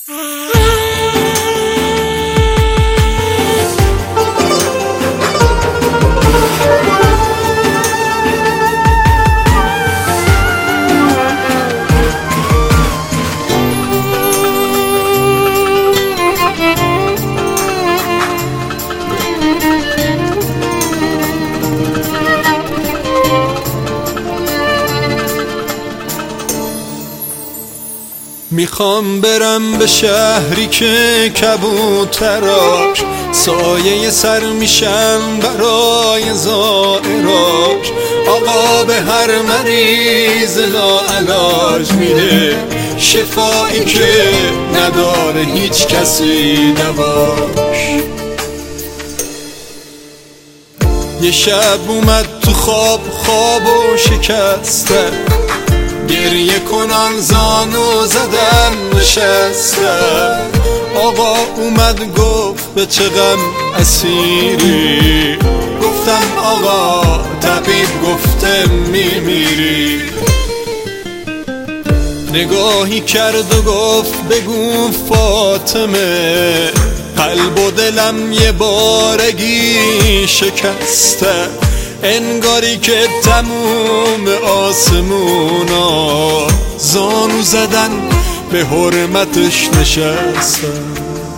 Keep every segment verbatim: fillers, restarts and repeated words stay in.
میخوام برم به شهری که کبوتراش سایه سر میشن برای زائراش. آقا به هر مریض لاعلاج میده شفایی که نداره هیچ کسی دواش. یه شب اومد تو خواب خواب و شکسته، گریه کنان زانو زدن نشستم. آقا اومد گفت به چه غم اسیری، گفتم آقا طبیب گفته میمیری. نگاهی کرد و گفت بگو فاطمه، قلب و دلم یه بارگی شکسته. انگاری که تموم آسمونا زانو زدن به حرمتش نشستن.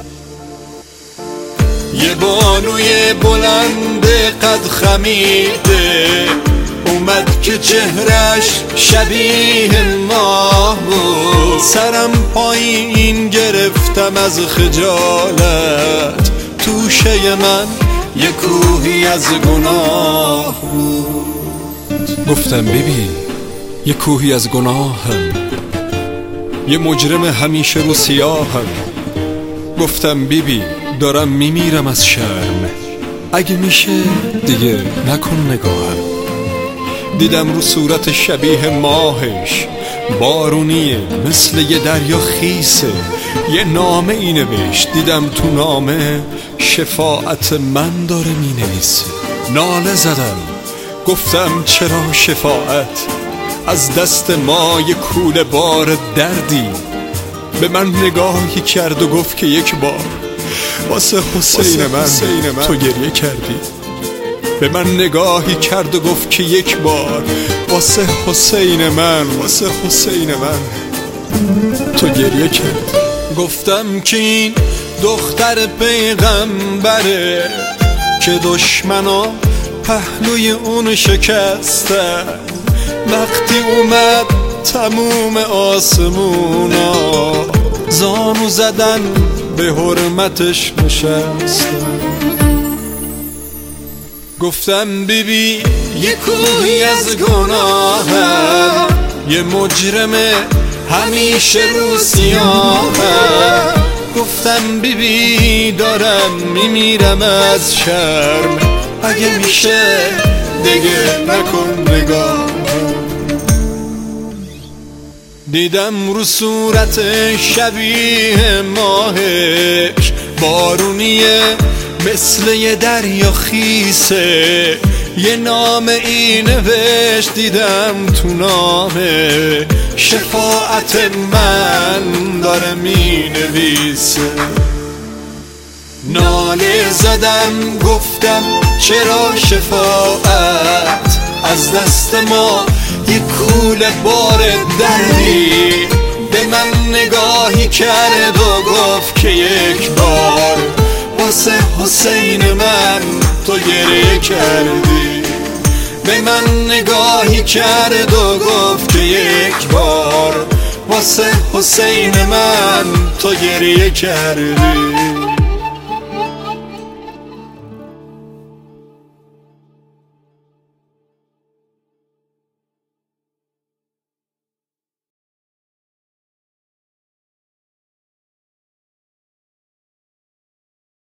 یه بانوی بلند قد خمیده اومد که چهرش شبیه ماه بود. سرم پایین گرفتم از خجالت، توشه من یه کوهی از گناه بود. گفتم بیبی یه کوهی از گناهم، یه مجرم همیشه رو سیاهم. گفتم بیبی دارم میمیرم از شرم، اگه میشه دیگه نکن نگاهم. دیدم رو صورت شبیه ماهش بارونیه مثل یه دریا خیسه. یه نامه ای نوشت، دیدم تو نامه شفاعت من داره می نویسه. ناله زدم گفتم چرا شفاعت از دست ما یه کوله بار دردی. به من نگاهی کرد و گفت که یک بار واسه حسین من, من تو گریه کردی. به من نگاهی کرد و گفت که یک بار واسه حسین من واسه حسین من تو گریه کردی. گفتم که این دختر پیغمبره که دشمنا پهلوی اون شکستن. وقتی اومد تموم آسمونا زانو زدن به حرمتش نشستن. گفتم بیبی یه کوهی از گناهم، یه مجرم همیشه رو سیاهم. گفتم بیبی دارم میمیرم از شرم، اگه میشه دیگه نکن نگاهم. دیدم رو صورت شبیه ماهش بارونیه مثل یه دریا خیسه. یه نامه ای نوشت، دیدم تو نامه شفاعت من داره می نویسه. ناله زدم گفتم چرا شفاعت از دست ما یه کوله بار دردی. به من نگاهی کرد و گفت که یک بار واسه حسین من تو گریه کردی. به من نگاهی کرد و گفت که یک بار واسه حسین من تو گریه کردی.